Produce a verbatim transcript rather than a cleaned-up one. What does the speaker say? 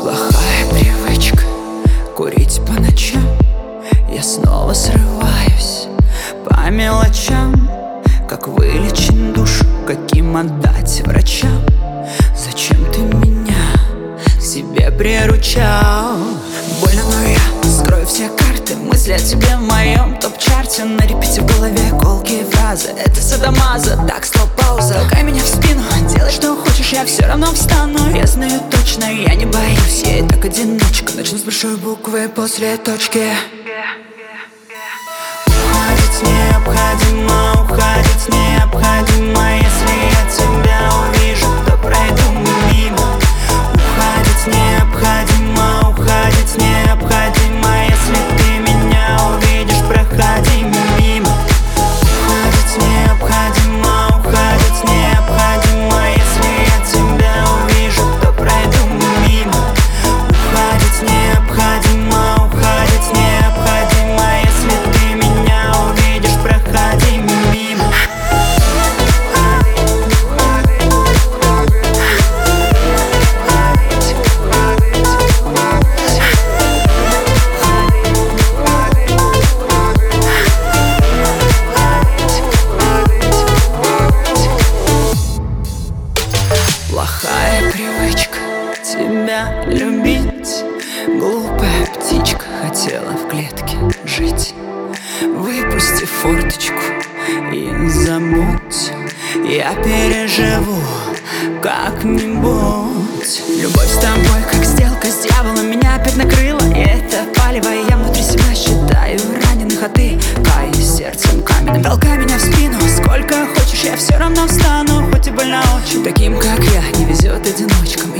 Плохая привычка курить по ночам. Я снова срываюсь по мелочам. Как вылечить душу, каким отдать врачам? Зачем ты меня к себе приручал? Больно, но я скрою все карты. Мысли о тебе в моем топ-чарте. На репите в голове колкие фразы. Это садомаза, так, стоп, пауза. Толкай меня в спину, делай что хочешь, я все равно встану. Я знаю точно, я не боюсь, я и так одиночка. Начну с большой буквы после точки. Уходить необходимо, уходить необходимо. Если я тебя увижу, то пройду мимо. Уходить необходимо, уходить необходимо. Если ты меня увидишь, проходи мимо. Уходить необходимо, уходить необходимо. Если я тебя увижу, то пройду мимо. Уходить необходимо, уходить необходимо. Если ты меня увидишь, проходи мимо. Плохая привычка тебя любить. Глупая птичка хотела в клетке жить. Выпусти форточку и забудь. Я переживу как-нибудь. Любовь с тобой, как сделка с дьяволом, меня опять накрыла. И это палево, и я внутри себя считаю раненых, а ты каюсь сердцем каменным. Толкай меня в спину, сколько хочешь, я все равно встану. Хоть и больно очень, таким как я не везет одиночкам.